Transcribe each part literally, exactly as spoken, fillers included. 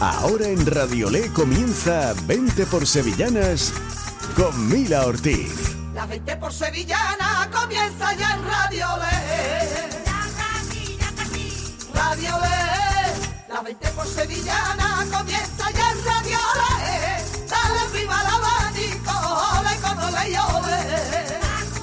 Ahora en Radiolé comienza veinte por Sevillanas con Mila Ortiz. La veinte por Sevillana comienza ya en Radiolé. Radiolé. La veinte por Sevillana comienza ya en Radiolé. Dale arriba al abanico, ole con ole y ole.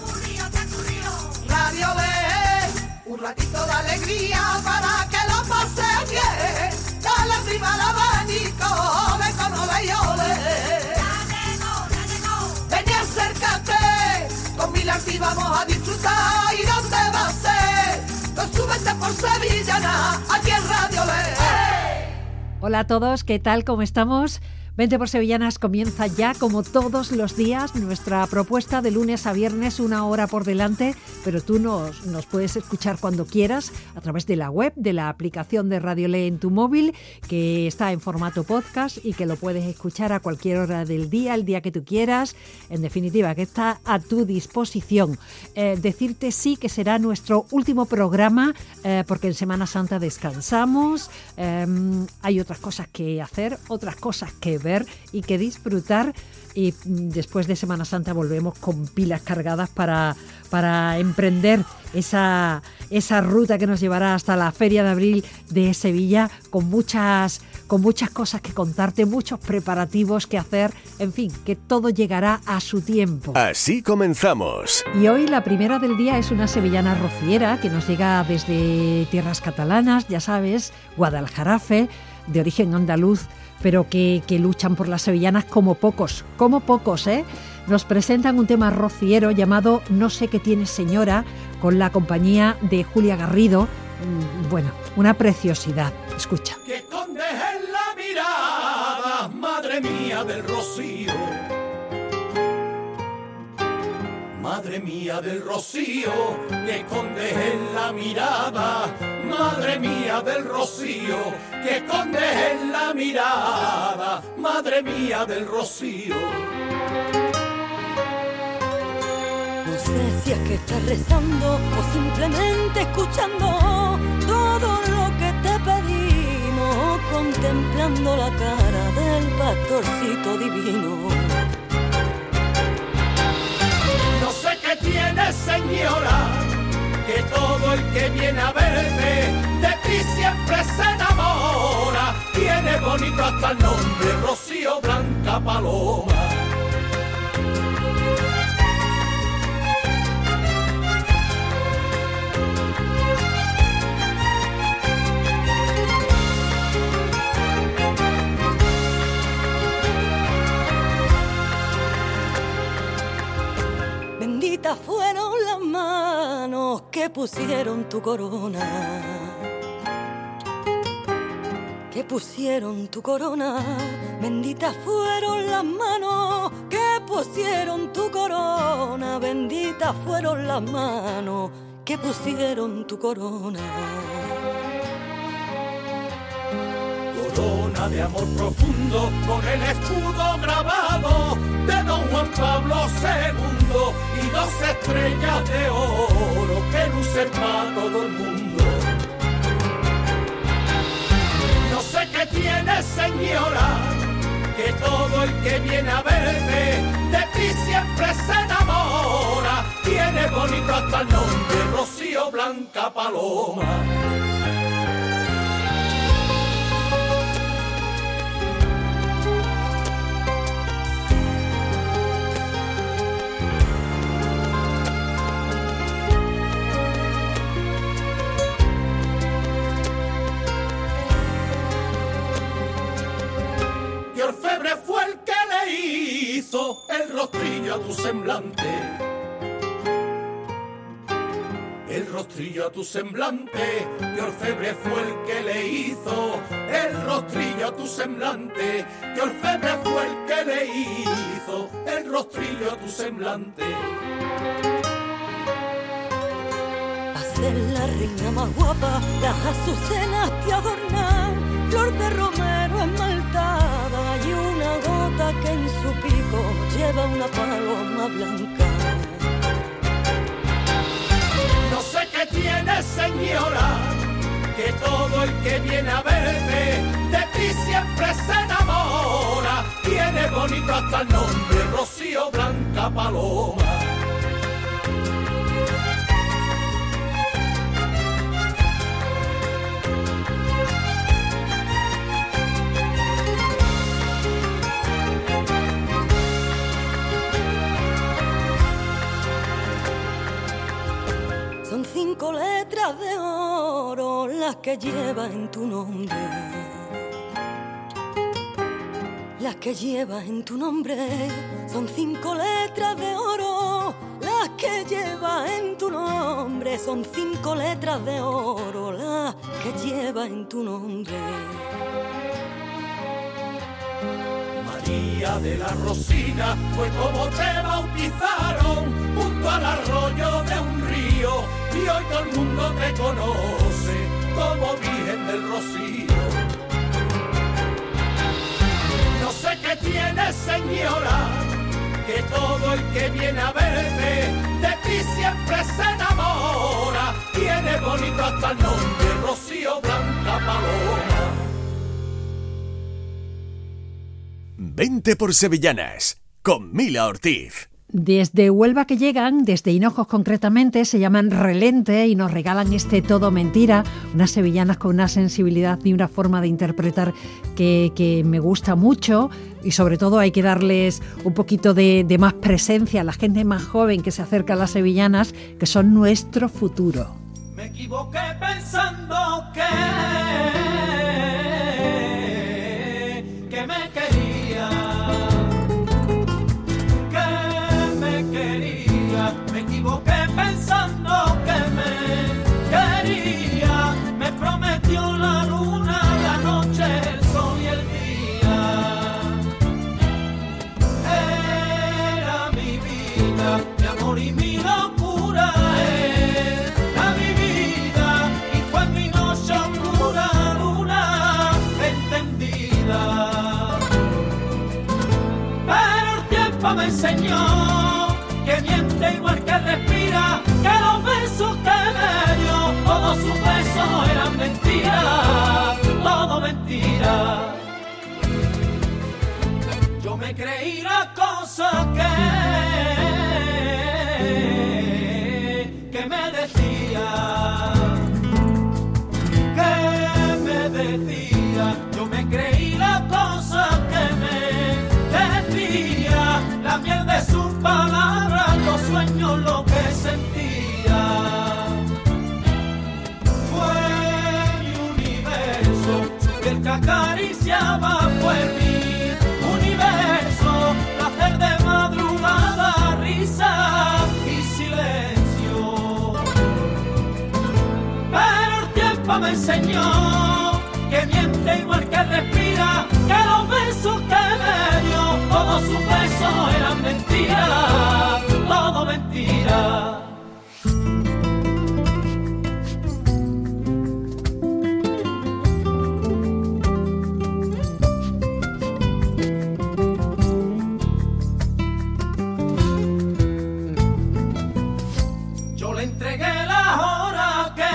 Radiolé. Un ratito de alegría para que lo pase bien. Dale arriba al abanico, ole con ole y ole. Ven y acércate, con Mila Ortiz vamos a disfrutar. ¿Y dónde va a ser? Con su veinte por Sevillana, aquí en Radiolé. Hola a todos, ¿qué tal? ¿Cómo estamos? veinte por Sevillanas comienza ya, como todos los días, nuestra propuesta de lunes a viernes, una hora por delante, pero tú nos, nos puedes escuchar cuando quieras a través de la web, de la aplicación de Radiolé en tu móvil, que está en formato podcast y que lo puedes escuchar a cualquier hora del día, el día que tú quieras. En definitiva, que está a tu disposición. Eh, decirte sí que será nuestro último programa, eh, porque en Semana Santa descansamos, eh, hay otras cosas que hacer, otras cosas que ver y que disfrutar, y después de Semana Santa volvemos con pilas cargadas para, para emprender esa, esa ruta que nos llevará hasta la Feria de Abril de Sevilla, con muchas, con muchas cosas que contarte, muchos preparativos que hacer, en fin, que todo llegará a su tiempo. Así comenzamos. Y hoy la primera del día es una sevillana rociera que nos llega desde tierras catalanas, ya sabes, Guadalajarafe, de origen andaluz, pero que, que luchan por las sevillanas como pocos, como pocos, ¿eh? Nos presentan un tema rociero llamado No sé qué tiene señora, con la compañía de Julia Garrido. Bueno, una preciosidad. Escucha. Que escondes en la mirada, madre mía del rocío. Madre mía del rocío, que escondes en la mirada. Madre mía del rocío, que escondes en la mirada. Madre mía del rocío. No sé si es que estás rezando o simplemente escuchando todo lo que te pedimos, contemplando la cara del pastorcito divino. No sé qué tiene, señora, que todo el que viene a verte de ti siempre se enamora. Tiene bonito hasta el nombre, Rocío Blanca Paloma. Benditas fueron las manos que pusieron tu corona, que pusieron tu corona. Benditas fueron las manos que pusieron tu corona. Benditas fueron las manos que pusieron tu corona. Corona de amor profundo con el escudo grabado de don Juan Pablo segundo y dos estrellas de oro que lucen para todo el mundo. No sé qué tiene, señora, que todo el que viene a verte de ti siempre se enamora. Tiene bonito hasta el nombre, Rocío Blanca Paloma. Y orfebre fue el que le hizo el rostrillo a tu semblante. El rostrillo a tu semblante, y orfebre fue el que le hizo el rostrillo a tu semblante, y orfebre fue el que le hizo el rostrillo a tu semblante. A ser la reina más guapa, las azucenas te adornan, flor de romero esmaltada y una gota que en su pico lleva una paloma blanca. No sé qué tiene, señora, que todo el que viene a verte de ti siempre blanca paloma. Son cinco letras de oro las que lleva en tu nombre, las que lleva en tu nombre. Son cinco letras de oro las que lleva en tu nombre. Son cinco letras de oro las que lleva en tu nombre. María de la Rosina fue como te bautizaron, junto al arroyo de un río, y hoy todo el mundo te conoce como Virgen del Rocío. No sé qué tienes, señora, que todo el que viene a verte de ti siempre se enamora. Tiene bonito hasta el nombre, Rocío Blanca Paloma. Vente por Sevillanas, con Mila Ortiz. Desde Huelva que llegan, desde Hinojos concretamente, se llaman Relente y nos regalan este Todo Mentira, unas sevillanas con una sensibilidad y una forma de interpretar que, que me gusta mucho, y sobre todo hay que darles un poquito de, de más presencia a la gente más joven que se acerca a las sevillanas, que son nuestro futuro. Me equivoqué pensando que, que me quería, que me quería. Me equivoqué pensando que me quería. Me prometió la luna, la noche, el sol y el día. Era mi vida, mi amor y mi locura. Era mi vida y fue mi noche oscura, luna entendida. Pero el tiempo me enseñó que miente igual que respira, que los besos que me dio, todos sus besos eran mentiras, todo mentira. Yo me creí la cosa que, que me decía, que me decía. Yo me creí la cosa que me decía, la miel de sus palabras, los sueños, lo que sentía. Fue mi universo, su piel que acariciaba, fue mi universo, placer de madrugada, risa y silencio. Pero el tiempo me enseñó que miente igual que respira, que los besos que me dio, todos sus besos eran mentiras, todo mentira. Yo le entregué la hora que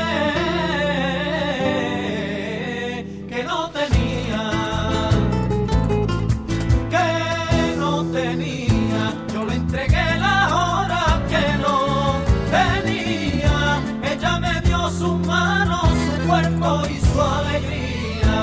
que no tenía, que no tenía. Yo le entregué la hora que no tenía. Ella me dio sus manos, su cuerpo y su alegría.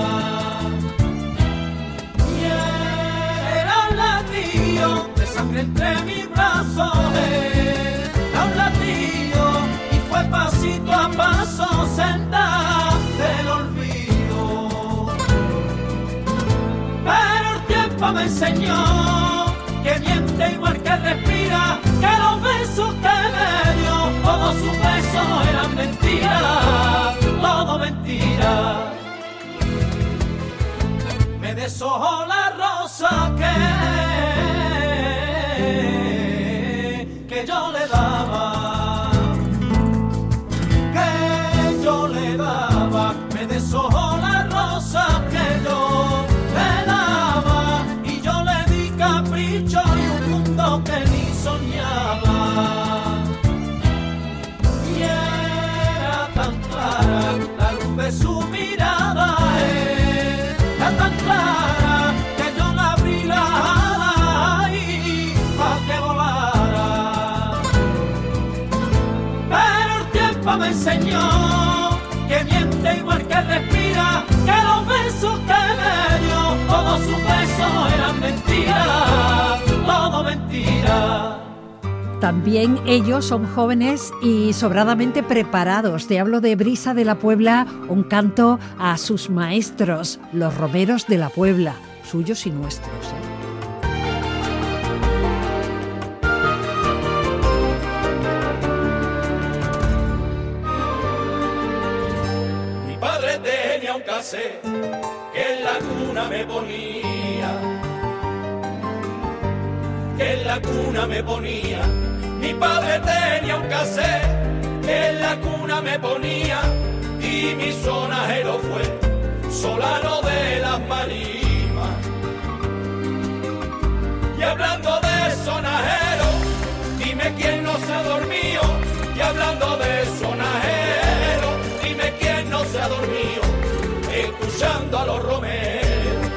Y era un latido de sangre entre mis brazos, era un latido y fue pasito a paso, senda del olvido. Pero el tiempo me enseñó que miente igual que respira, que los besos que me dio, todos sus besos eran mentiras, todo mentira. Me deshojó la rosa que, que yo le daba, que yo le daba. Me deshojó la rosa que yo le daba, y yo le di capricho y un mundo que ni soñaba. Y era tan clara la luz de su mirada, era tan clara que yo la abrí la que respira, que los besos que me dio, todos sus besos eran mentiras, todo mentira. También ellos son jóvenes y sobradamente preparados. Te hablo de Brisa de la Puebla, un canto a sus maestros, los romeros de la Puebla, suyos y nuestros, ¿eh? Mi padre tenía un casé que en la cuna me ponía, que en la cuna me ponía. Mi padre tenía un casé que en la cuna me ponía y mi sonajero fue Solano de las Marimas. Y hablando de sonajero, dime quién no se ha dormido. Y hablando de sonajero, dime quién no se ha dormido, escuchando a los romeros.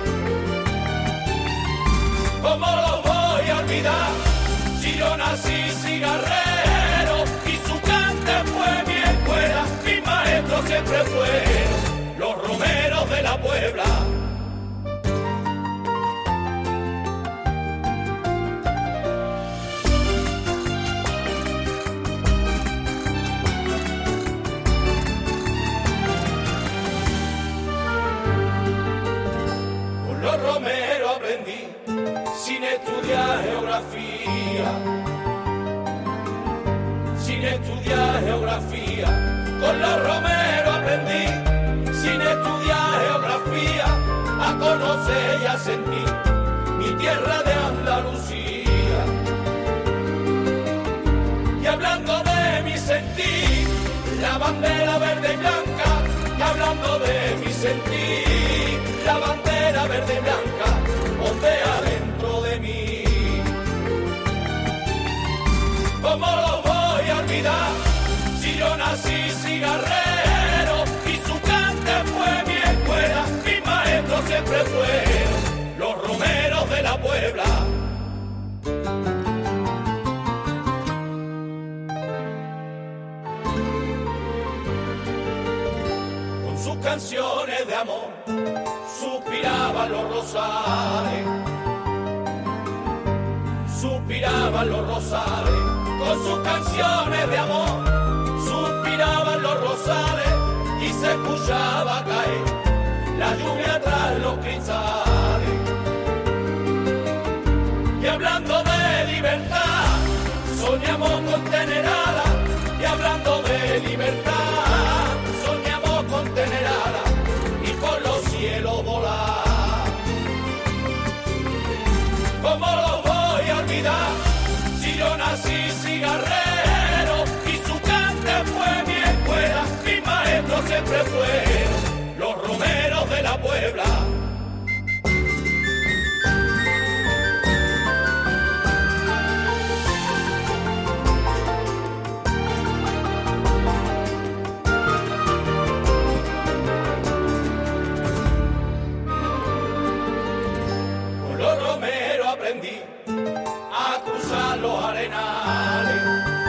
¿Cómo lo voy a olvidar si yo nací cigarrero y su cante fue mi escuela? Mi maestro siempre fueron los romeros de la Puebla. Con los romeros aprendí sin estudiar geografía, sin estudiar geografía. Con los romeros aprendí, sin estudiar geografía, a conocer y a sentir mi tierra de Andalucía. Y hablando de mi sentir, la bandera verde y blanca, y hablando de mi sentir, la bandera verde y blanca, ondea dentro de mí. ¿Cómo lo voy a olvidar si yo nací cigarrero y su cante fue mi escuela? Mi maestro siempre fueron los romeros de la Puebla. Con sus canciones de amor suspiraban los rosales, suspiraban los rosales. Con sus canciones de amor suspiraban los rosales y se escuchaba caer la lluvia tras los cristales. Y hablando de libertad, soñamos con tener alas. Y hablando de libertad, soñamos con tener alas y por los cielos volar. ¿Cómo lo voy a olvidar si yo nací cigarrero y su cante fue mi escuela? Mi maestro siempre fueron los romeros de la Puebla. Con los romeros aprendí a cruzar los arenales,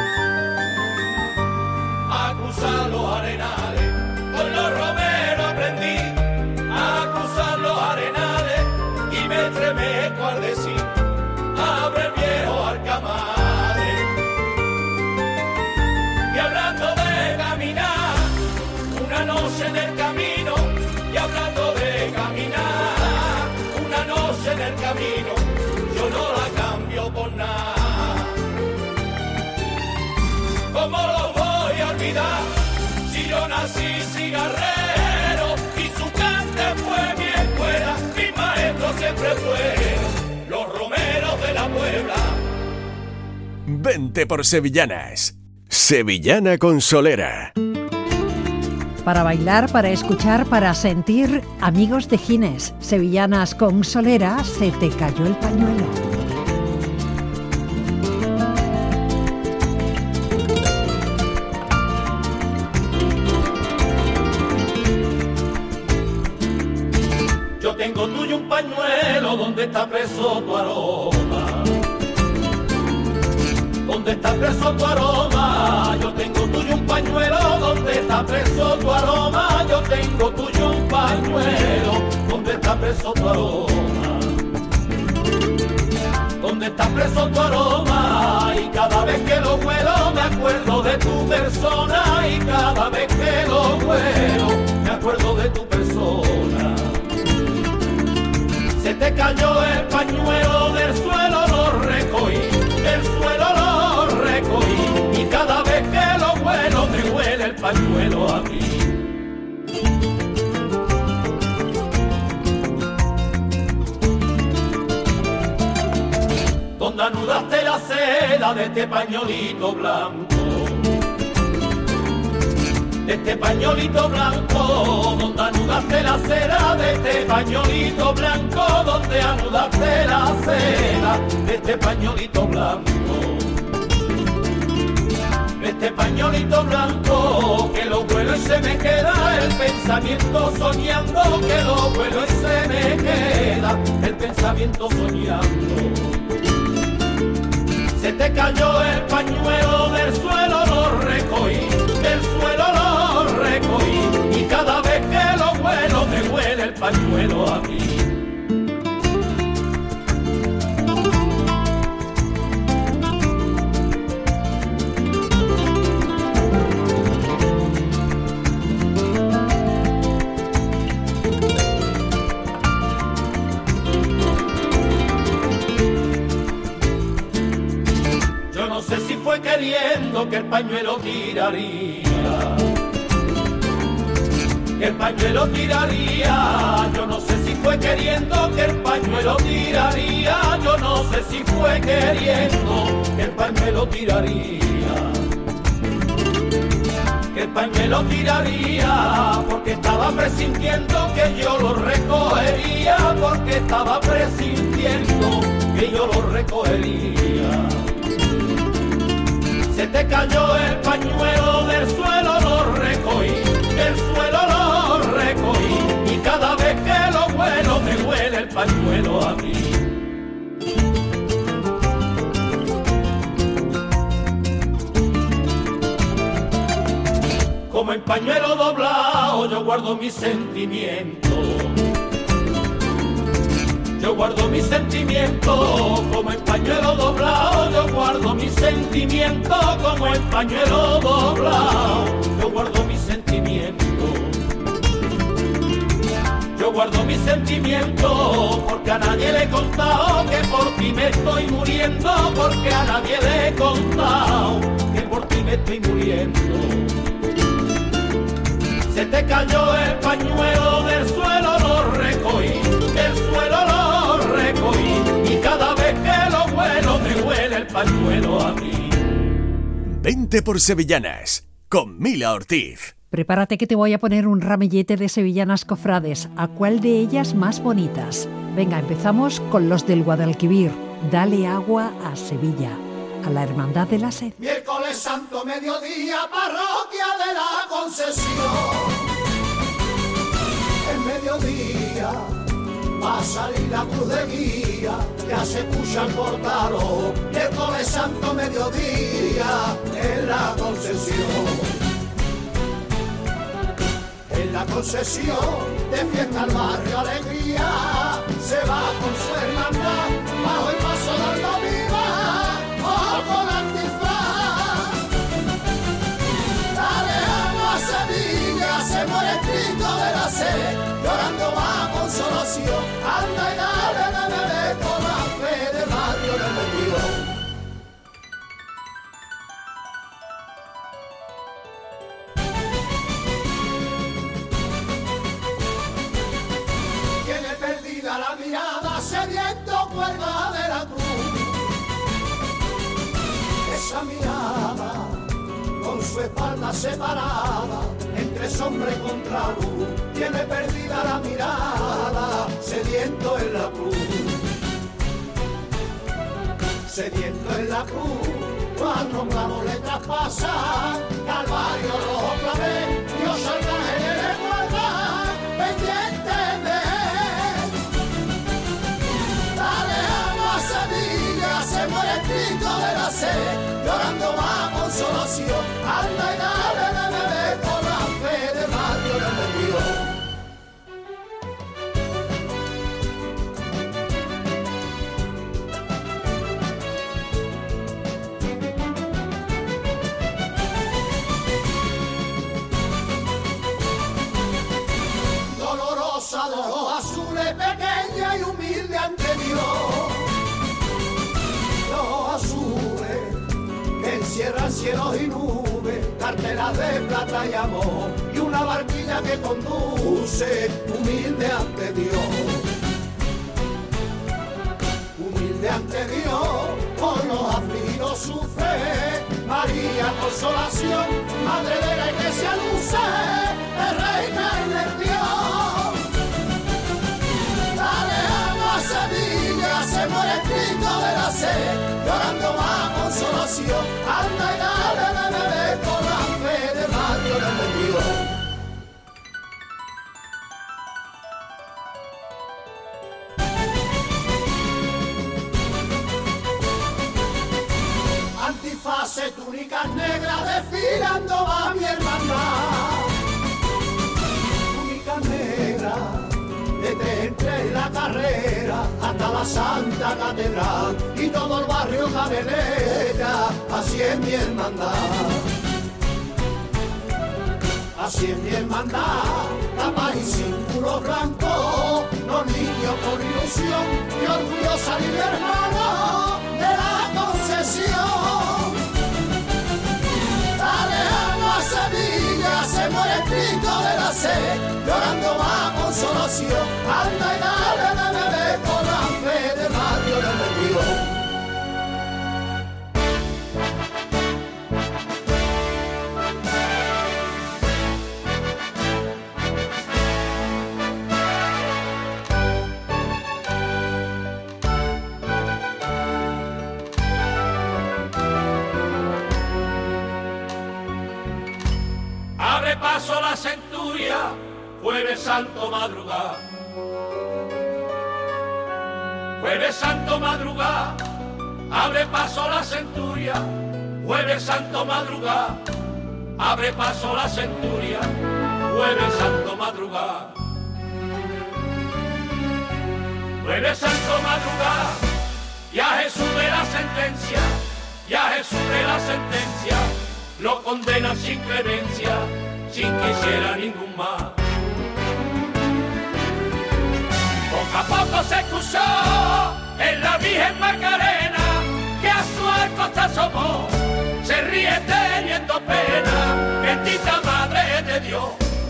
a cruzar los arenales. Con los romeros aprendí a cruzar los arenales y me estremezco al decir, abre el viejo Arcamadre. Y hablando de caminar, una noche en el camino, y hablando de caminar, una noche en el camino, yo no la cambio por nada. ¿Cómo lo voy a olvidar si yo nací cigarrero y su cante fue mi escuela? Mi maestro siempre fueron los romeros de la Puebla. Vente por Sevillanas. Sevillana con Solera. Para bailar, para escuchar, para sentir, amigos de Gines, Sevillanas con Solera, se te cayó el pañuelo. Yo tengo tuyo un pañuelo donde está preso tu aroma. ¿Dónde está preso tu aroma? Yo tengo tuyo un pañuelo. ¿Dónde está preso tu aroma? Yo tengo tuyo un pañuelo. ¿Dónde está preso tu aroma? ¿Dónde está preso tu aroma? Y cada vez que lo huelo me acuerdo de tu persona. Y cada vez que lo huelo me acuerdo de tu persona. Se te cayó el pañuelo del suelo, lo recogí, del suelo lo recogí. Y cada vez que lo huelo me huele el pañuelo a mí. Donde anudaste la seda de este pañolito blanco, de este pañolito blanco, donde anudaste la seda de este pañolito blanco, donde anudaste la seda de este pañolito blanco, de este pañolito blanco, que lo vuelo y se me queda el pensamiento soñando, que lo vuelo y se me queda el pensamiento soñando. Se te cayó el pañuelo del suelo, lo recogí, del suelo lo recogí. Y cada vez que lo huelo, me huele el pañuelo a mí. Fue queriendo que el pañuelo tiraría, que el pañuelo tiraría. Yo no sé si fue queriendo que el pañuelo tiraría. Yo no sé si fue queriendo que el pañuelo tiraría, que el pañuelo tiraría, porque estaba presintiendo que yo lo recogería, porque estaba presintiendo que yo lo recogería. Se te cayó el pañuelo del suelo, lo recogí, del suelo lo recogí. Y cada vez que lo huelo, me huele el pañuelo a mí. Como en pañuelo doblado, yo guardo mis sentimientos. Yo guardo mis sentimientos, como en pañuelo doblado, yo guardo mis sentimientos, como en pañuelo doblado, yo guardo mis sentimientos. Yo guardo mis sentimientos, porque a nadie le he contado que por ti me estoy muriendo, porque a nadie le he contado que por ti me estoy muriendo. Se te cayó el pañuelo del suelo, lo recogí, del suelo lo recogí. Y cada vez que lo huelo, me huele el pañuelo a mí. veinte por Sevillanas, con Mila Ortiz. Prepárate que te voy a poner un ramillete de sevillanas cofrades. ¿A cuál de ellas más bonitas? Venga, empezamos con los del Guadalquivir. Dale agua a Sevilla, a la Hermandad de la Sed. Miércoles Santo, mediodía, parroquia de la Concesión. El mediodía va a salir la cruz de guía, ya se escucha el portalo. Miércoles Santo, mediodía, en la Concesión. En la Concesión, de fiesta al barrio alegría, se va con su hermandad, bajo el paso dando viva, o con antifaz. Dale agua a Sevilla, se muere el Cristo de la sed, llorando va consolación, anda y dale, dale, dale, con la fe del barrio de Mollón. La mirada sediento cuelga de la cruz, esa mirada con su espalda separada entre sombra y contraluz, tiene perdida la mirada, sediento en la cruz, sediento en la cruz, cuando un clavo le traspasa, Calvario rojo clavé, Dios arcángel le guarda, pendiente de Sevilla, se muere el Cristo de la sed, rosa de ojos azules, pequeña y humilde ante Dios. Los ojos azules que encierran cielos y nubes, carteras de plata y amor, y una barquilla que conduce humilde ante Dios. Humilde ante Dios, por los afligidos sufre, María consolación, madre de la iglesia luce, de reina y de Dios. Dale alma a Sevilla, se muere Cristo de la sed, llorando va consolación, anda y dale de beber con la fe de Mario de Dios. Antifaces, túnicas negras, desfilando va mi hermandad. Túnicas negras, desde entre la carrera hasta la Santa Catedral y todo el barrio Canelera, así es mi hermandad. Así es mi hermandad, capa y círculo blanco, los niños con ilusión y orgullosa y hermano de la concesión. Dale alma a Sevilla, se muere Cristo de la sed, llorando va consolación, anda y dale de beber con la fe de Mario de Dios. Paso la centuria, Jueves Santo madrugada. Jueves Santo madrugada, abre paso la centuria. Jueves Santo madrugada, abre paso la centuria. Jueves Santo madrugada. Jueves Santo madrugada, y a Jesús de la sentencia, y a Jesús de la sentencia, lo condenan sin clemencia, sin quisiera ningún más. Poco a poco se excusó en la Virgen Macarena, que a su arco se asomó, se ríe teniendo pena, bendita Madre de Dios.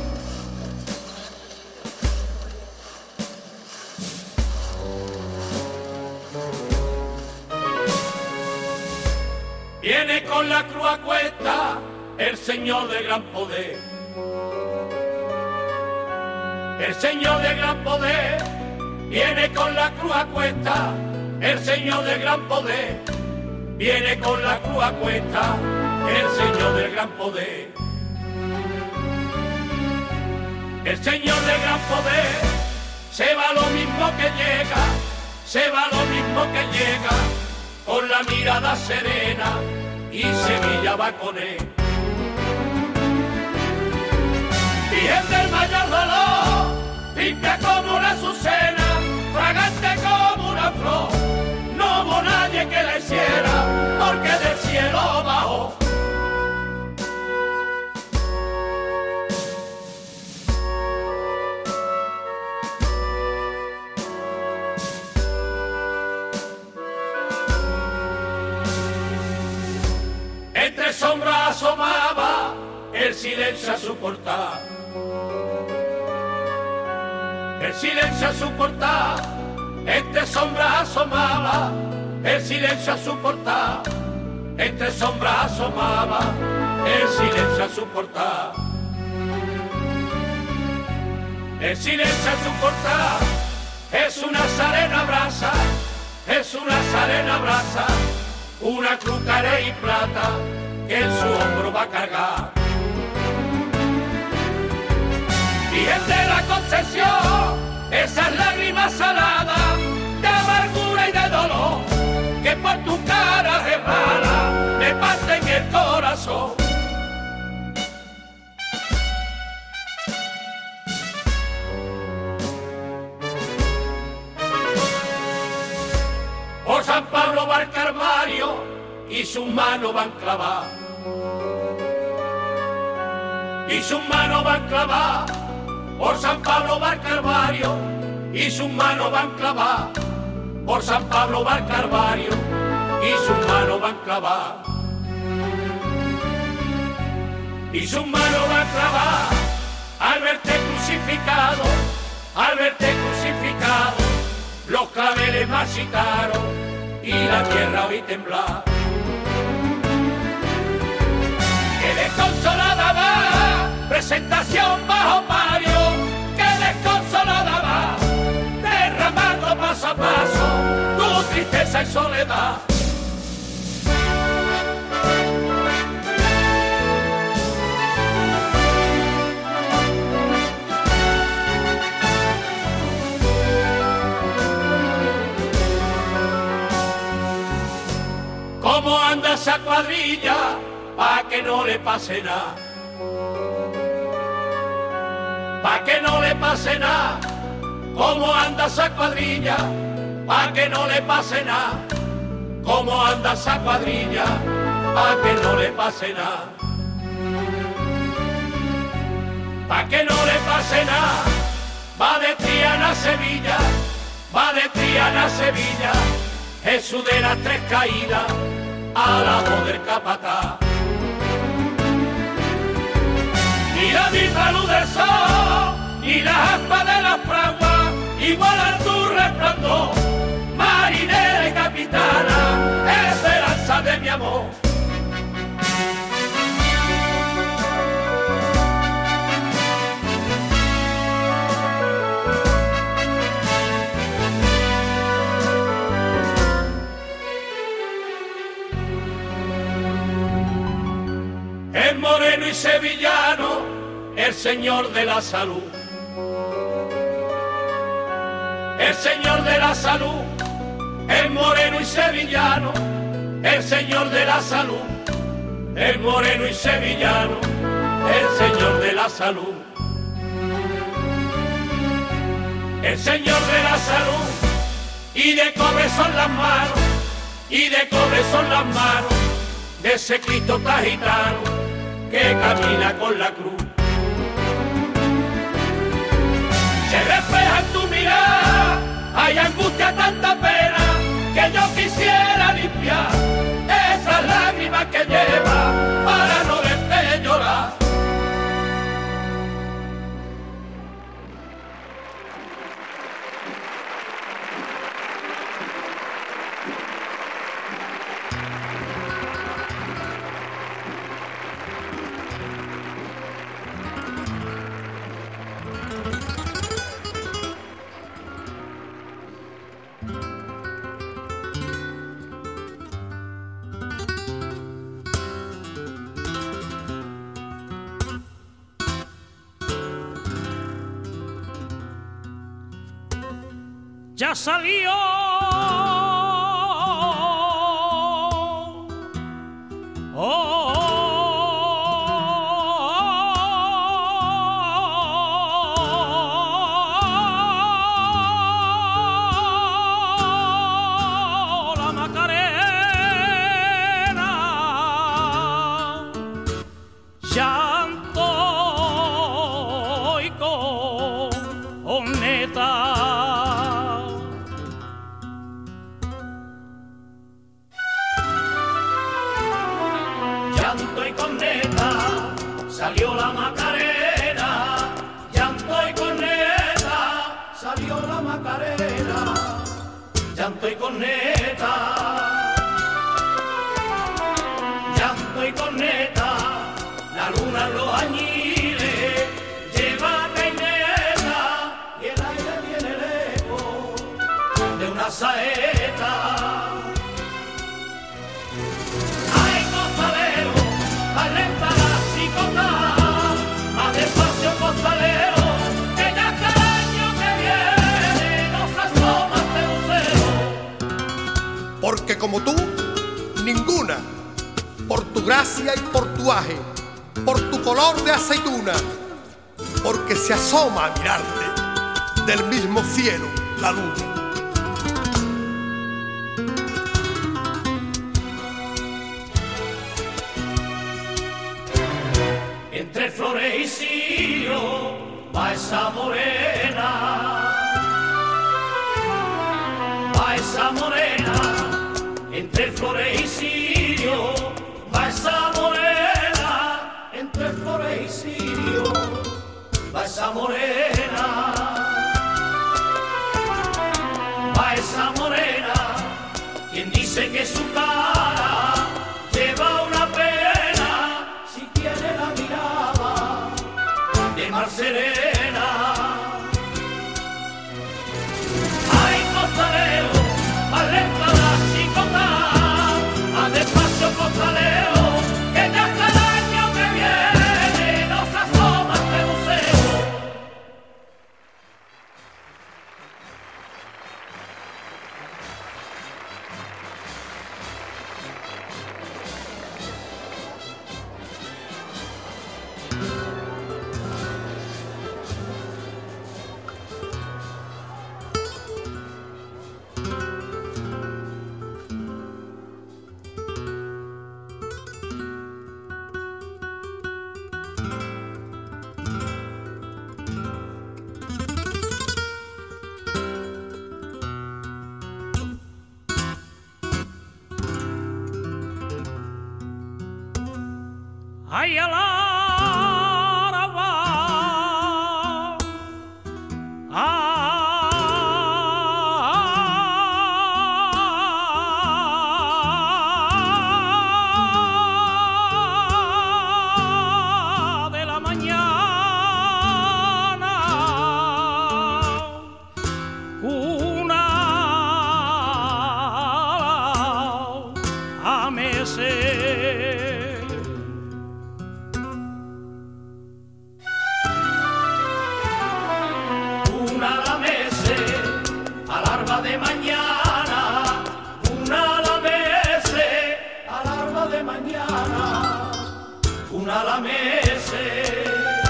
Viene con la cruz a cuesta el Señor de gran poder. El Señor de gran poder viene con la cruz a cuesta. El Señor de gran poder viene con la cruz a cuesta. El Señor de gran poder. El Señor de gran poder se va lo mismo que llega, se va lo mismo que llega, con la mirada serena, y Sevilla va con él. Virgen del mayor dolor, limpia como una azucena, fragante como una flor, no hubo nadie que la hiciera, porque del cielo bajó. Entre sombras asomaba el silencio a su portal. El silencio a su portal, entre sombras asomaba. El silencio a su portal, entre sombras asomaba. El silencio a su portal. El silencio a su portal, es una sarena brasa, es una sarena brasa, una cruz care y plata que en su hombro va a cargar. Virgen de la Concesión, esas lágrimas saladas de amargura y de dolor que por tu cara resbala, me parten el corazón. Por San Pablo va el Calvario y sus manos van clavadas, y sus manos van clavadas. Por San Pablo va el Calvario y sus manos van clavadas, por San Pablo va al Calvario y sus manos van clavadas, y sus manos van clavadas al verte crucificado, al verte crucificado, los claveles marchitaron y la tierra vi temblar. ¡Qué desconsolada va! Presentación bajo palio, ¡qué desconsolada va! Derramando paso a paso tu tristeza y soledad. ¿Cómo anda esa cuadrilla pa' que no le pase nada? Pa' que no le pase nada. ¿Cómo anda esa cuadrilla pa' que no le pase nada? ¿Cómo anda esa cuadrilla pa' que no le pase nada? Pa' que no le pase nada. Va de Triana a Sevilla, va de Triana a Sevilla, Jesús de las tres caídas a la voz del capataz. Ni la misma luz del sol, ni las aspas de la fragua, igualan tu resplandor, marinera y capitana, esperanza de mi amor. Es moreno y sevillano, el señor de la salud. El señor de la salud, el moreno y sevillano, el señor de la salud, el moreno y sevillano, el señor de la salud. El señor de la salud, y de cobre son las manos, y de cobre son las manos, de ese Cristo gitano que camina con la cruz. Se refleja en tu mirada, hay angustia, tanta pena, que yo quisiera limpiar esas lágrimas que lleva para no verte llorar. Ya salió oh, la Macarena, llanto y corneta. Salió la Macarena, llanto y corneta, salió la Macarena, llanto y corneta, llanto y corneta, la luna en los añiles lleva peineta y el aire viene el eco de una saeta. Ay, costalero, alenta más despacio, costalero, que ya cada año que viene nos asoma este lucero. Porque como tú, ninguna, por tu gracia y por tu aje, por tu color de aceituna, porque se asoma a mirarte del mismo cielo la luna. Entre flores y cirio va esa morena, esa morena, entre flores y cirio, va esa morena, entre flores y cirio, va esa morena, va esa morena, quien dice que su cara lleva una pena, si tiene la mirada de mar serena. Ay, costalero, más lenta la chicota, más despacio costalero, que ya hasta el año que viene nos asoma este museo. Ay, alaraba, ah, de la mañana, una a meses. De mañana, una la mese, alarma de mañana, una la mese,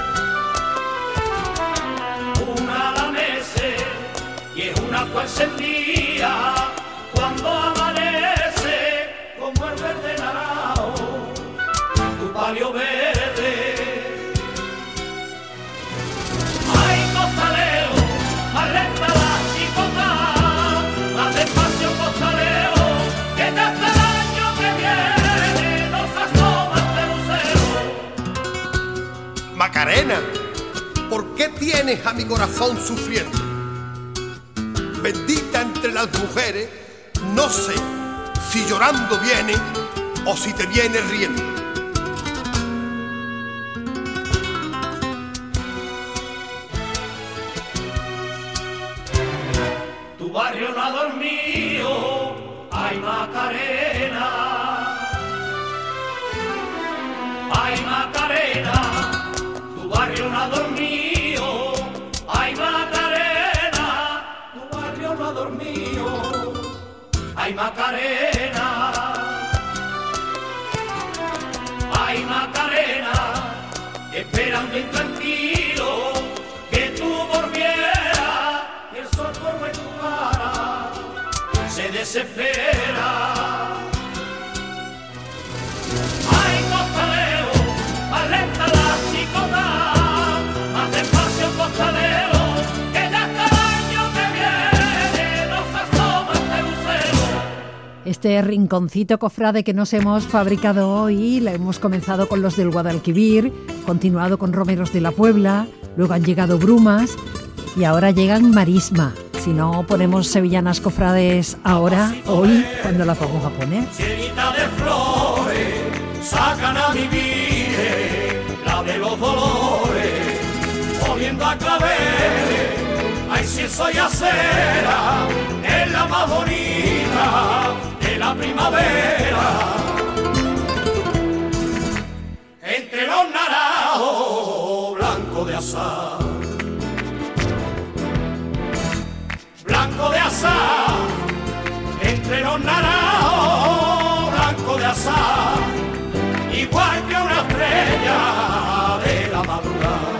una la mese, y es una cual encendida cuando amanece, como el verde naranjo, tu palio verde. Ay, costalero, más lenta la chicota, despacio costalero, que ya hasta el año que viene nos asoma este lucero. Macarena, ¿por qué tienes a mi corazón sufriendo? Bendita entre las mujeres, no sé si llorando viene o si te viene riendo. Tu barrio no ha dormido, ay Macarena, ay Macarena, tu barrio no ha dormido, ay Macarena, tu barrio no ha dormido, ay Macarena, ay Macarena, esperando intranquilo que tú volvieras y el sol por ver tu cara se desespera. Ay, costalero, más lenta la chicota, más despacio costalero, que ya hasta el año que viene nos asoma este lucero. Este rinconcito cofrade que nos hemos fabricado hoy, la hemos comenzado con los del Guadalquivir, continuado con Romeros de la Puebla, luego han llegado Brumas y ahora llegan Marisma. Si no ponemos sevillanas cofrades ahora, hoy, ¿cuándo las vamos a poner? Llenita de flores, sacan a mi vida, la de los dolores, volviendo a claveles. Ay, si soy acera, es la más bonita de la primavera. Entre los naranjos, blanco de azar, blanco de azar, entre los naranjos, blanco de azar, igual que una estrella de la madrugada,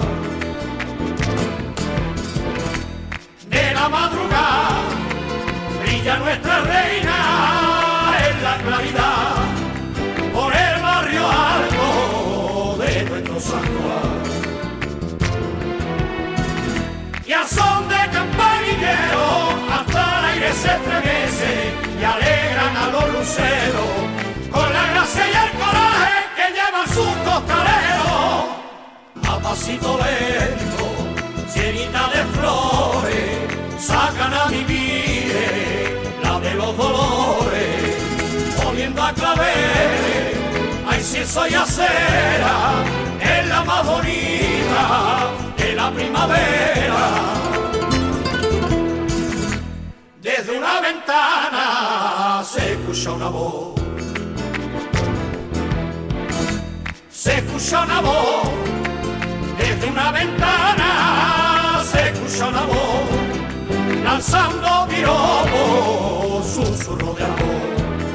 de la madrugada, brilla nuestra reina en la claridad, por el barrio alto de nuestro San Juan. Y a son de campanillero hasta el aire se estremece, pasito lento, llenita de flores, sacan a mi vida la de los dolores, poniendo a claveles, ay si soy acera, es la más bonita de la primavera. Desde una ventana se escucha una voz, se escucha una voz, desde una ventana se escucha una voz, lanzando piropos, susurro de amor,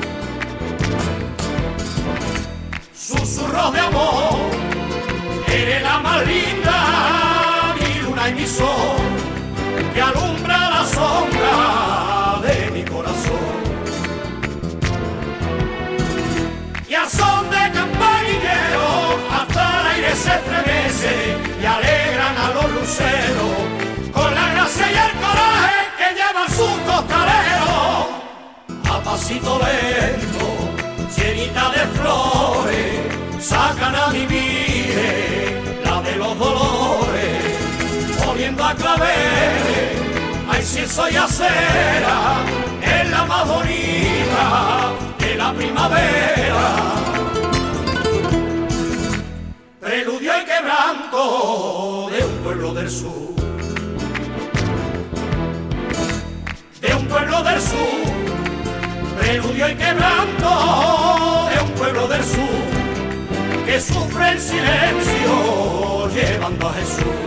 susurro de amor, eres la más linda, mi luna y mi sol, que alumbra la sombra de mi corazón. Y a son de campanillero hasta el aire se estremece y alegran a los luceros con la gracia y el coraje que llevan sus costaleros. A pasito lento, llenita de flores, sacan a mi vida la de los dolores, poniendo a claveles, ay si soy acera, es la más bonita de la primavera. Preludio y quebranto de un pueblo del sur, de un pueblo del sur, preludio y quebranto de un pueblo del sur, que sufre el silencio llevando a Jesús,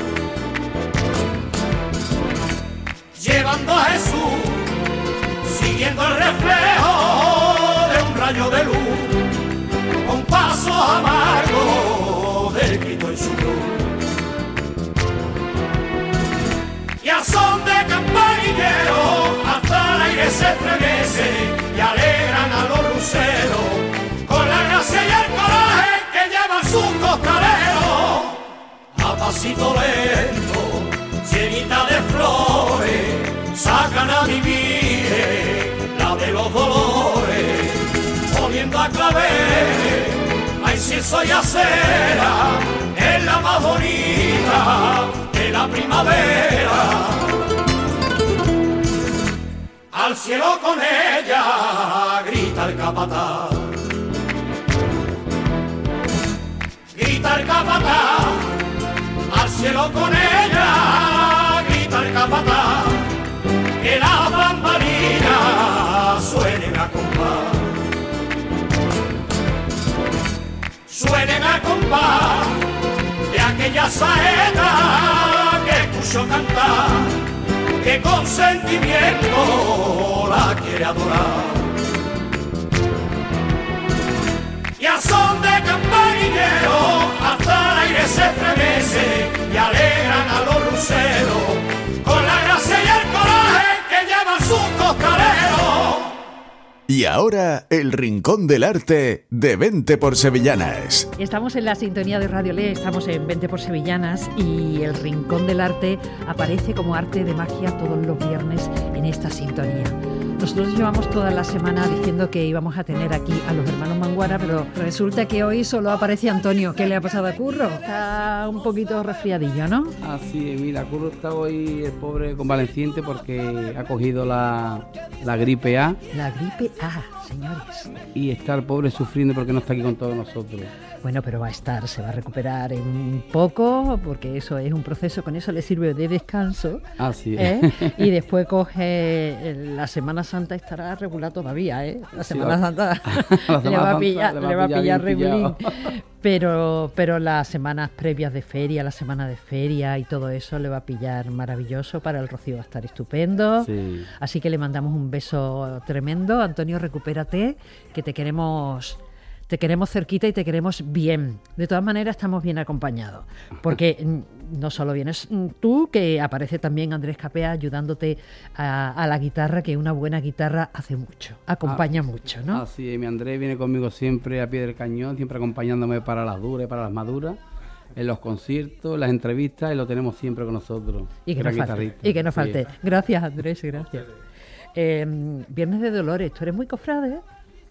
llevando a Jesús, siguiendo el reflejo de un rayo de luz, con paso amargo del Cristo en su cruz. Y a son de campanillero hasta el aire se estremece y alegran a los luceros con la gracia y el coraje que llevan sus costaleros. A pasito lento, llenita de flores, sacan a mi vida la de los dolores, poniendo a claveles, ay si soy acera, es la más bonita de la primavera. Al cielo con ella grita el capataz, grita el capataz, al cielo con ella grita el capataz, que las bambalinas suenen a compás, suenen a compás de aquella saeta que escuchó cantar, que con sentimiento la quiere adorar. Y a son de campanillero hasta el aire se estremece y alegran a los luceros con la gracia y el coraje que llevan sus costaleros. Y ahora, el Rincón del Arte de veinte por Sevillanas. Estamos en la sintonía de Radio Le, estamos en veinte por Sevillanas y el Rincón del Arte aparece como arte de magia todos los viernes en esta sintonía. Nosotros llevamos toda la semana diciendo que íbamos a tener aquí a los hermanos Manguara, pero resulta que hoy solo aparece Antonio. ¿Qué le ha pasado a Curro? Está un poquito resfriadillo, ¿no? Así es, mira, Curro está hoy el pobre convaleciente porque ha cogido la, la gripe A. La gripe A, señores. Y está el pobre sufriendo porque no está aquí con todos nosotros. Bueno, pero va a estar, se va a recuperar en un poco, porque eso es un proceso, con eso le sirve de descanso. Así es. ¿eh? Y después coge la Semana Santa, estará regular todavía, ¿eh? La Semana sí, Santa la le va a pillar, le va a pillar regulín. Pero, pero las semanas previas de feria, la semana de feria y todo eso le va a pillar maravilloso. Para el Rocío va a estar estupendo. Sí. Así que le mandamos un beso tremendo. Antonio, recupérate, que te queremos... Te queremos cerquita y te queremos bien. De todas maneras, estamos bien acompañados. Porque no solo vienes tú, que aparece también Andrés Capea ayudándote a, a la guitarra, que una buena guitarra hace mucho, acompaña ah, mucho, ¿no? Así es, mi Andrés viene conmigo siempre a pie del cañón, siempre acompañándome para las duras y para las maduras, en los conciertos, en las entrevistas, y lo tenemos siempre con nosotros. Y que no falte. Y que no falte. Sí. Gracias, Andrés, gracias. Eh, Viernes de Dolores, ¿tú eres muy cofrade?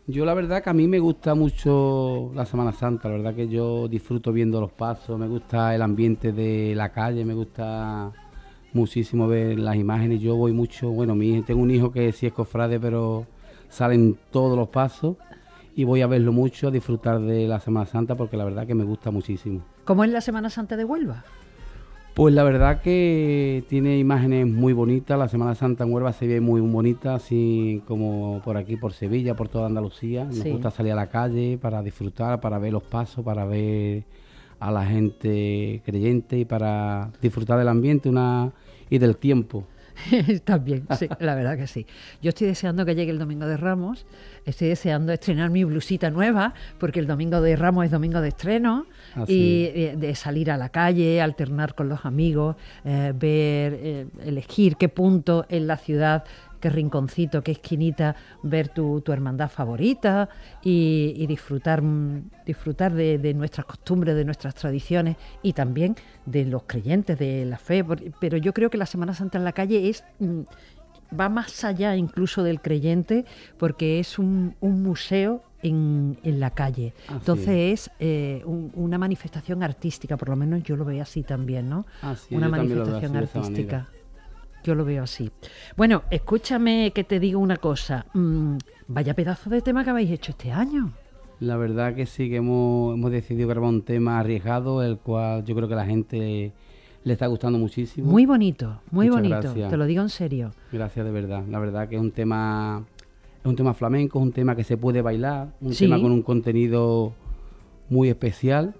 Yo la verdad que a mí me gusta mucho la Semana Santa, la verdad que yo disfruto viendo los pasos, me gusta el ambiente de la calle, me gusta muchísimo ver las imágenes. Yo voy mucho, bueno, mi, tengo un hijo que sí es cofrade, pero salen todos los pasos y voy a verlo mucho, a disfrutar de la Semana Santa porque la verdad que me gusta muchísimo. ¿Cómo es la Semana Santa de Huelva? Pues la verdad que tiene imágenes muy bonitas, la Semana Santa en Huelva se ve muy bonita, así como por aquí, por Sevilla, por toda Andalucía. Nos Sí. gusta salir a la calle para disfrutar, para ver los pasos, para ver a la gente creyente y para disfrutar del ambiente una y del tiempo. También, sí, la verdad que sí. Yo estoy deseando que llegue el Domingo de Ramos, estoy deseando estrenar mi blusita nueva, porque el Domingo de Ramos es domingo de estreno, Así y es. eh, de salir a la calle, alternar con los amigos, eh, ver, eh, elegir qué punto en la ciudad, qué rinconcito, qué esquinita, ver tu, tu hermandad favorita y, y disfrutar, mm, disfrutar de, de nuestras costumbres, de nuestras tradiciones y también de los creyentes, de la fe. Por- Pero yo creo que la Semana Santa en la calle es mm, va más allá incluso del creyente porque es un, un museo en, en la calle. Así Entonces es eh, un- una manifestación artística, por lo menos yo lo veo así también, ¿no? Así, Una yo también lo veo manifestación así, de esa artística. manera. Yo lo veo así. Bueno, escúchame que te digo una cosa. Mm, vaya pedazo de tema que habéis hecho este año. La verdad que sí, que hemos, hemos decidido grabar un tema arriesgado, el cual yo creo que a la gente le está gustando muchísimo. Muy bonito, muy Muchas bonito. gracias. Te lo digo en serio. Gracias de verdad. La verdad que es un tema, es un tema flamenco, es un tema que se puede bailar, un Sí. tema con un contenido muy especial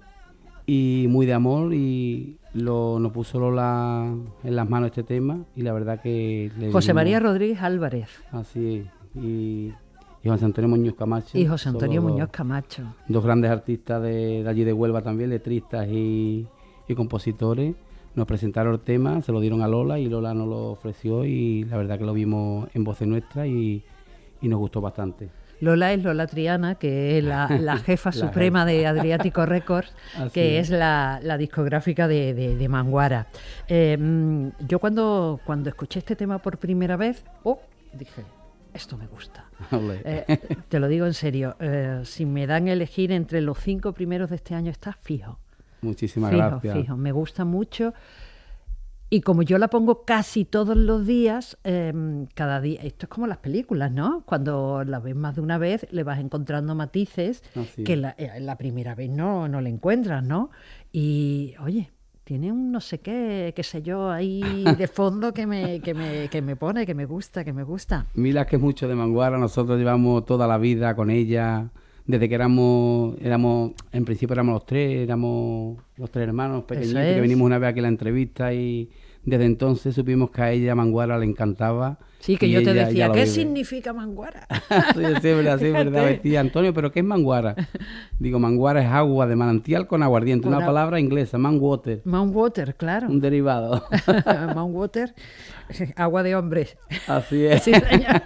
y muy de amor y lo nos puso Lola en las manos este tema y la verdad que le José dimos- María Rodríguez Álvarez así es, y, y José Antonio Muñoz Camacho. y José son Antonio los Muñoz dos- Camacho. Dos grandes artistas de, de allí de Huelva también, letristas y, y compositores. Nos presentaron el tema, se lo dieron a Lola y Lola nos lo ofreció y la verdad que lo vimos en Voces Nuestras y, y nos gustó bastante. Lola es Lola Triana, que es la, la jefa La suprema de Adriático Records, Así que es. es la, la discográfica de, de, de Manguara. Eh, mm, yo cuando, cuando escuché este tema por primera vez, oh, dije, esto me gusta. Ole. Eh, te lo digo en serio, eh, si me dan a elegir entre los cinco primeros de este año, está fijo. Muchísimas Fijo, gracias. fijo, me gusta mucho. Y como yo la pongo casi todos los días, eh, cada día, esto es como las películas, ¿no? Cuando la ves más de una vez, le vas encontrando matices Así que es. la, eh, la primera vez no, no le encuentras, ¿no? Y, oye, tiene un no sé qué, qué sé yo, ahí de fondo que me, que me, que me pone, que me gusta, que me gusta. Mira que es mucho de Manguara, nosotros llevamos toda la vida con ella, desde que éramos, éramos en principio éramos los tres, éramos los tres hermanos pequeñitos, es. que venimos una vez aquí a la entrevista y desde entonces supimos que a ella Manguara le encantaba. Sí, que y yo te ella ya decía, lo ¿qué vive. significa Manguara? Sí, sí, es verdad, sí, es verdad. Fíjate. Decía Antonio, ¿pero qué es manguara? Digo, manguara es agua de manantial con aguardiente, Con una a- palabra inglesa, man water, Mount Water, claro. un derivado. Mount Water, agua de hombres. Así es. Sí, señor.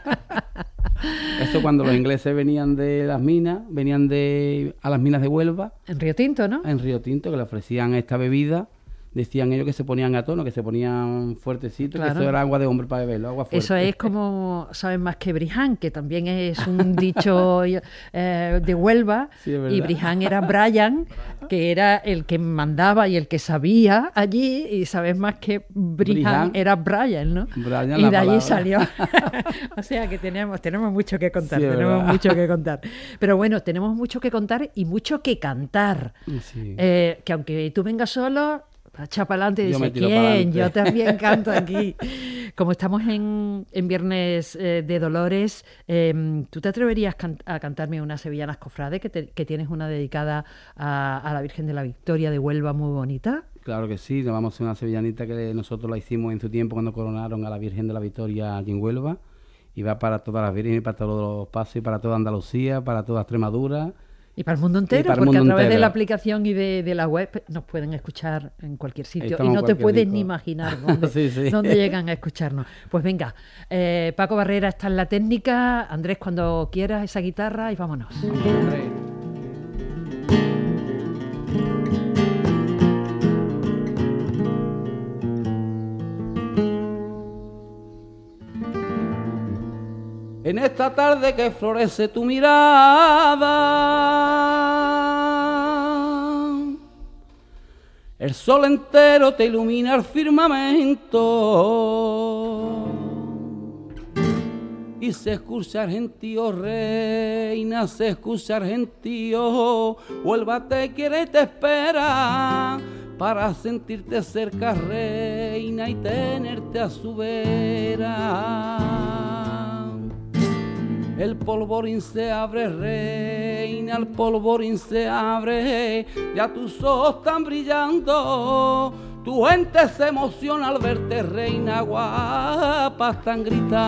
Eso cuando los ingleses venían de las minas, venían de a las minas de Huelva, En Río Tinto, ¿no? en Río Tinto, que le ofrecían esta bebida, decían ellos que se ponían a tono, que se ponían fuertecitos, Claro. que eso era agua de hombre para beberlo, agua fuerte. Eso es como, ¿sabes más que Briján? Que también es un dicho eh, de Huelva. Sí, es verdad. Y Briján era Brian, que era el que mandaba y el que sabía allí. Y sabes más que Briján Briján. era Brian, ¿no? Brian, y la de allí palabra. salió. O sea que tenemos, tenemos mucho que contar, Sí, es tenemos verdad. mucho que contar. Pero bueno, tenemos mucho que contar y mucho que cantar. Sí. Eh, que aunque tú vengas solo, echa para adelante y Yo me dice, tiro ¿quién? pa'lante". Yo también canto aquí. Como estamos en, en Viernes eh, de Dolores, eh, ¿tú te atreverías can- a cantarme unas sevillanas cofrades, que, te- que tienes una dedicada a, a la Virgen de la Victoria de Huelva muy bonita? Claro que sí, nos vamos a hacer una sevillanita que nosotros la hicimos en su tiempo cuando coronaron a la Virgen de la Victoria allí en Huelva. Y va para todas las vírgenes, para todos los pasos, y para toda Andalucía, para toda Extremadura. Y para el mundo entero, para el porque mundo a través de entero. la aplicación y de, de la web nos pueden escuchar en cualquier sitio. Estamos Y en no te cualquier puedes rincón. ni imaginar dónde, Sí, sí. dónde llegan a escucharnos. Pues venga, eh, Paco Barrera está en la técnica. Andrés, cuando quieras esa guitarra y vámonos. En esta tarde que florece tu mirada, el sol entero te ilumina el firmamento y se escucha el gentío, reina, se escucha el gentío. Huelva te quiere y te espera para sentirte cerca, reina, y tenerte a su vera. El polvorín se abre, reina, el polvorín se abre, ya tus ojos están brillando, tu gente se emociona al verte, reina guapa, están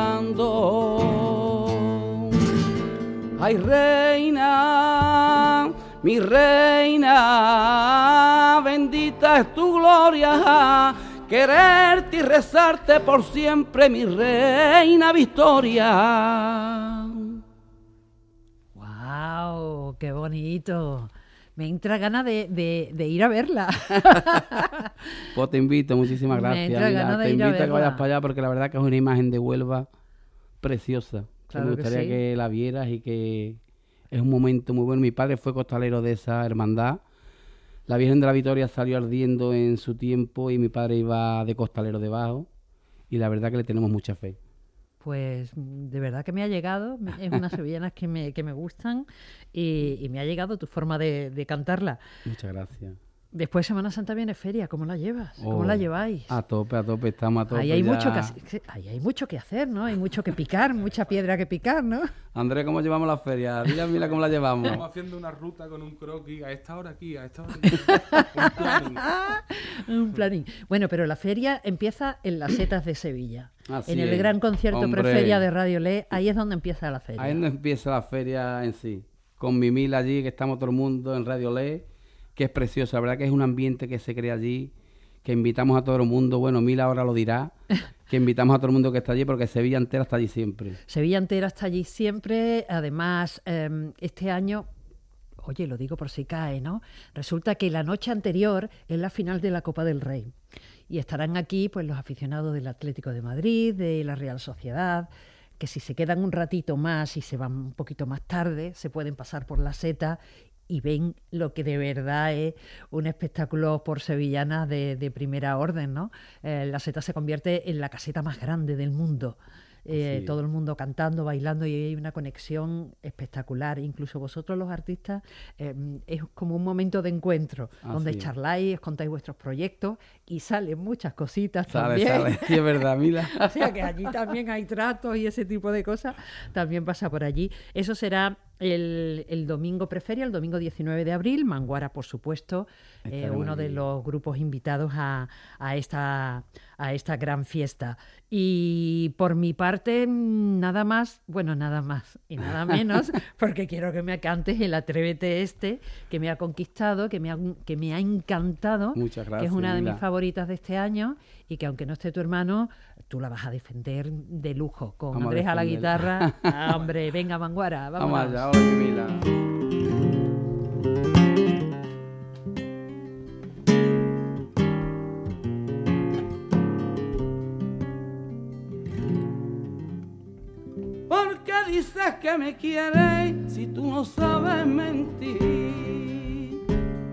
gritando. Ay, reina, mi reina, bendita es tu gloria, quererte y rezarte por siempre, mi reina Victoria. ¡Wow! ¡Qué bonito! Me entra ganas de, de, de ir a verla. Pues te invito, muchísimas gracias. Me entra ganas de te ir invito a a, que verla. vayas para allá porque la verdad que es una imagen de Huelva preciosa. Claro me que gustaría sí. que la vieras y que es un momento muy bueno. Mi padre fue costalero de esa hermandad. La Virgen de la Victoria salió ardiendo en su tiempo y mi padre iba de costalero debajo. Y la verdad que le tenemos mucha fe. Pues de verdad que me ha llegado, me- es unas sevillanas que me, que me gustan y, y me ha llegado tu forma de, de cantarla. Muchas gracias. Después Semana Santa viene feria, ¿cómo la llevas? ¿Cómo Oh, la lleváis? A tope, a tope, estamos a tope. Ahí hay, ya. mucho que, hacer- ahí hay mucho que hacer, ¿no? Hay mucho que picar, mucha piedra que picar, ¿no? Andrés, ¿cómo llevamos la feria? Dile a Mila cómo la llevamos. Estamos haciendo una ruta con un croquis a esta hora aquí, a esta hora aquí. Un planning. Un planín. Bueno, pero la feria empieza en las Setas de Sevilla. Así en el es. gran concierto Hombre. preferia de Radio Le, ahí es donde empieza la feria. Ahí no empieza la feria en sí. Con mi Mila allí, que estamos todo el mundo en Radio Le, que es precioso. La verdad que es un ambiente que se crea allí, que invitamos a todo el mundo. Bueno, Mila ahora lo dirá, que invitamos a todo el mundo que está allí porque Sevilla entera está allí siempre. Sevilla entera está allí siempre. Además, eh, este año, oye, lo digo por si cae, ¿no? Resulta que la noche anterior es la final de la Copa del Rey. Y estarán aquí pues los aficionados del Atlético de Madrid, de la Real Sociedad, que si se quedan un ratito más y se van un poquito más tarde, se pueden pasar por la Seta y ven lo que de verdad es un espectáculo por sevillanas de, de primera orden, ¿no? Eh, la Seta se convierte en la caseta más grande del mundo. Eh, Sí. todo el mundo cantando, bailando y hay una conexión espectacular. Incluso vosotros los artistas eh, es como un momento de encuentro Así donde es. charláis, os contáis vuestros proyectos y salen muchas cositas Sale, también. sale. Sí, es verdad, Mila. O sea que allí también hay tratos y ese tipo de cosas, también pasa por allí. Eso será el, el domingo preferia, el domingo diecinueve de abril. Manguara, por supuesto, eh, Estaremos uno de allí. los grupos invitados a, a, esta, a esta gran fiesta. Y por mi parte, nada más, bueno, nada más y nada menos, porque quiero que me cantes el Atrévete este, que me ha conquistado, que me ha, que me ha encantado, Muchas que es gracias, una de Mila. mis favoritas de este año y que aunque no esté tu hermano, tú la vas a defender de lujo con Vamos a Andrés a la defenderla. guitarra. Ah, hombre, venga, Manguara, Vamos vámonos. allá, hola, mi Mila. ¿Por qué dices que me quieres si tú no sabes mentir?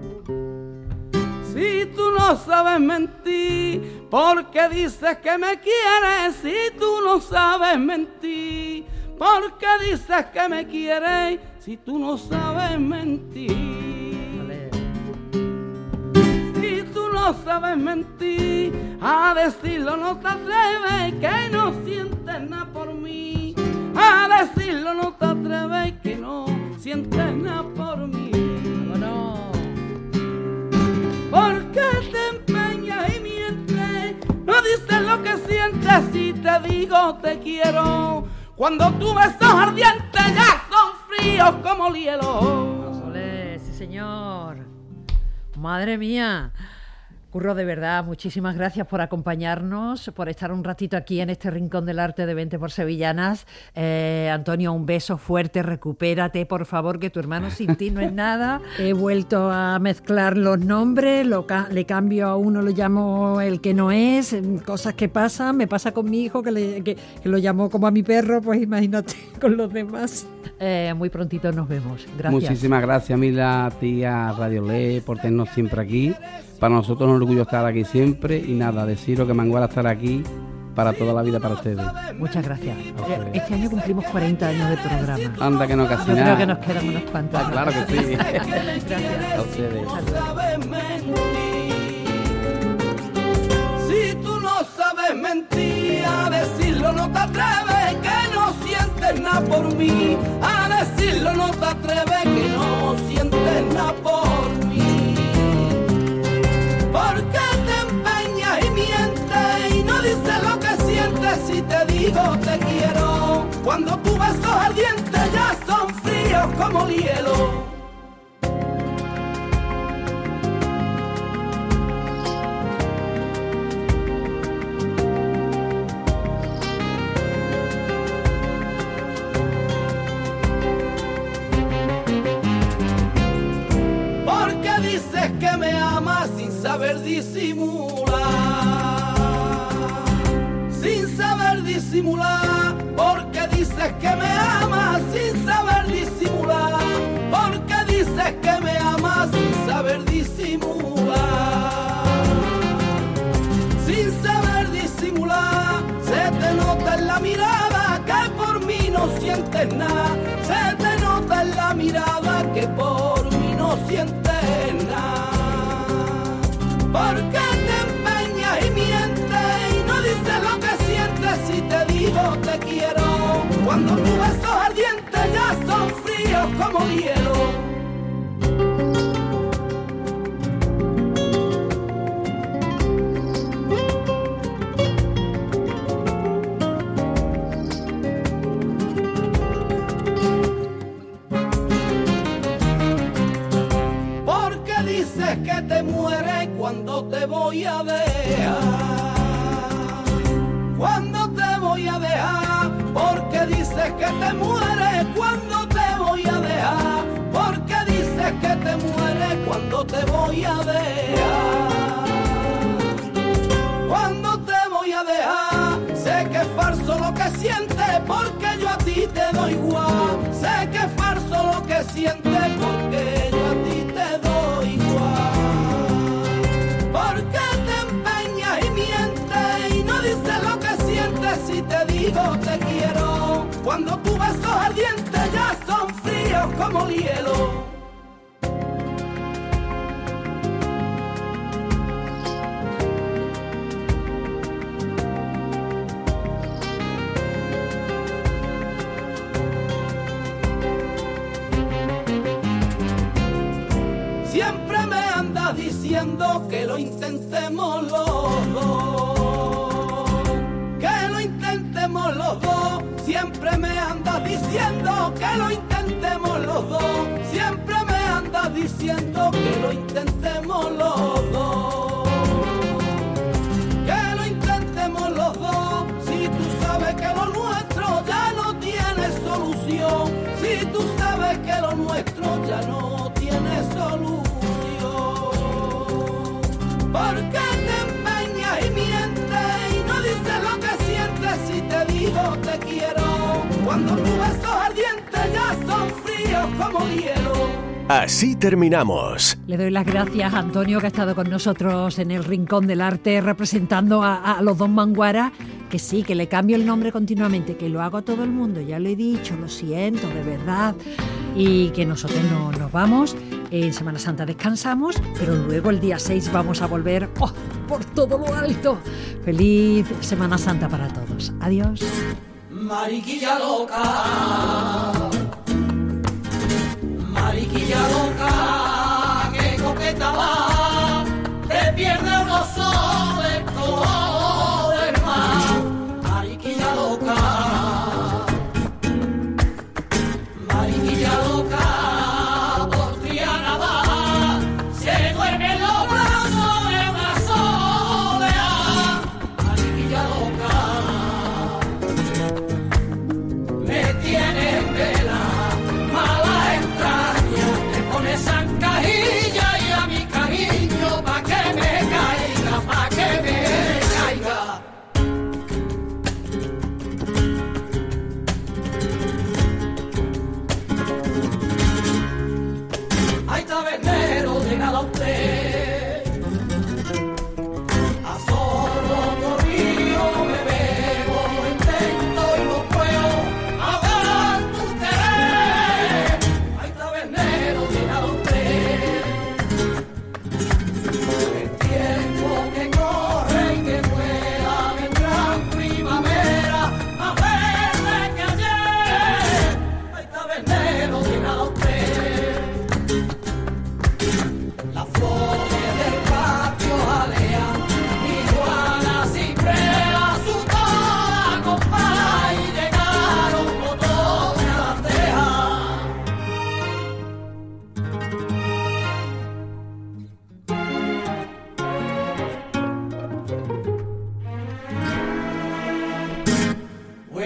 Si tú no sabes mentir, ¿por qué dices que me quieres si tú no sabes mentir? ¿Por qué dices que me quieres si tú no sabes mentir? Vale. Si tú no sabes mentir, a decirlo no te atreves que no sientes nada por mí. A decirlo no te atreves que no sientes nada por mí. Vámonos. ¿Por qué te empeñas y mientes? No dices lo que sientes si te digo te quiero. Cuando tus besos ardientes ya son fríos como el hielo. Olé, sí señor. Madre mía. Curro, de verdad, muchísimas gracias por acompañarnos, por estar un ratito aquí en este Rincón del Arte de veinte por Sevillanas. Eh, Antonio, un beso fuerte, recupérate, por favor, que tu hermano sin ti no es nada. He vuelto a mezclar los nombres, lo ca- le cambio a uno, lo llamo el que no es, cosas que pasan. Me pasa con mi hijo, que, le, que, que lo llamó como a mi perro, pues imagínate con los demás. Eh, muy prontito nos vemos. Gracias. Muchísimas gracias, Mila, tía Radio Le, por tenernos siempre aquí. Para nosotros es un orgullo estar aquí siempre y nada, deciros que Manguara estará aquí para toda la vida para ustedes. Muchas gracias. Este año cumplimos cuarenta años de programa. Anda que no casi Yo nada. creo que nos quedan unas cuantas. Ah, claro que sí. Gracias. A ustedes. Si tú no sabes mentir, a decirlo no te atreves, que no sientes nada por mí. A decirlo no te atreves, que no sientes nada por mí. Porque te empeñas y mientes y no dices lo que sientes si te digo te quiero. Cuando tus besos ardientes ya son fríos como el hielo. Dices que me amas sin saber disimular, sin saber disimular, porque dices que me amas sin saber disimular, porque dices que me amas sin saber disimular, sin saber disimular, se te nota en la mirada que por mí no sientes nada, se te nota en la mirada que por mí no sientes nada, porque te empeñas y mientes y no dices lo que sientes si te digo te quiero, cuando tus besos ardientes ya son fríos como el hielo. Dices que te mueres cuando te voy a dejar, cuando te voy a dejar, porque dices que te mueres cuando te voy a dejar, porque dices que te mueres cuando te voy a dejar, cuando te voy a dejar, sé que es falso lo que sientes porque yo a ti te doy igual, sé que es falso lo que sientes porque yo a ti te doy igual. Porque te empeñas y mientes y no dices lo que sientes si te digo te quiero, cuando tus besos ardientes ya son fríos como el hielo. Siempre me andas diciendo que lo intentemos los dos, que lo intentemos los dos. Siempre me andas diciendo que lo intentemos los dos, siempre me andas diciendo que lo intentemos los dos, que lo intentemos los dos. Si tú sabes que lo nuestro ya no tiene solución, si tú sabes que lo nuestro ya no tiene solución. Porque te empeñas y mientes y no dices lo que sientes si te digo te quiero, cuando tus besos ardientes ya son fríos como el hielo. Así terminamos. Le doy las gracias a Antonio, que ha estado con nosotros en el Rincón del Arte representando a, a los dos Manguara, que sí, que le cambio el nombre continuamente, que lo hago a todo el mundo, ya lo he dicho, lo siento, de verdad, y que nosotros no, nos vamos. En Semana Santa descansamos, pero luego el día seis vamos a volver ¡oh, por todo lo alto! Feliz Semana Santa para todos. Adiós. Mariquilla loca, mariquilla loca, que coqueta va, te pierde los ojos de todo el mar. Mariquilla loca, mariquilla loca. Se duerme en los brazos de una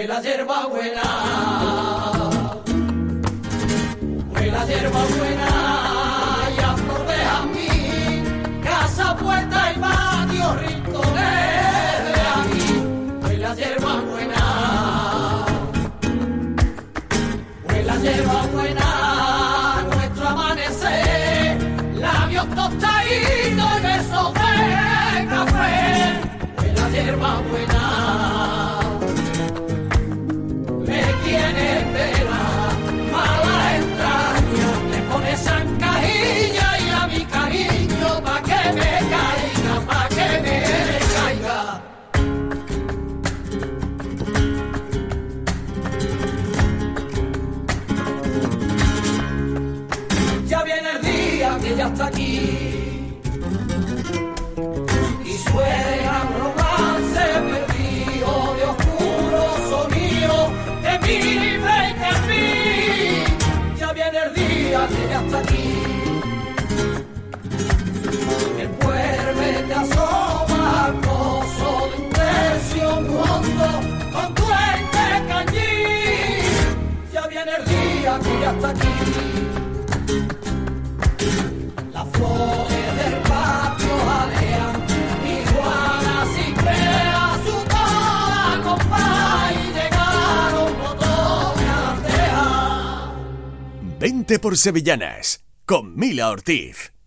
huela hierba buena, huela hierba buena y a flor de jazmín, casa, puerta y patio, rincones de aquí, huela hierba buena, huela hierba buena, nuestro amanecer, labios tostaditos y besos de café, huela hierba buena. Tiene pena, mala entraña, le pone zancadilla y a mi cariño pa' que me caiga, pa' que me caiga. Ya viene el día que ya está aquí y suena un romance perdido de oscuro sonido. Ya viene el día que ya está aquí. Después me te asoma al pozo de un tercio hondo con tu ente cañí. Ya viene el día que ya está aquí. Las flores del patio alean, iguanas y creas su toda compás y llegaron botones. veinte por Sevillanas, con Mila Ortiz.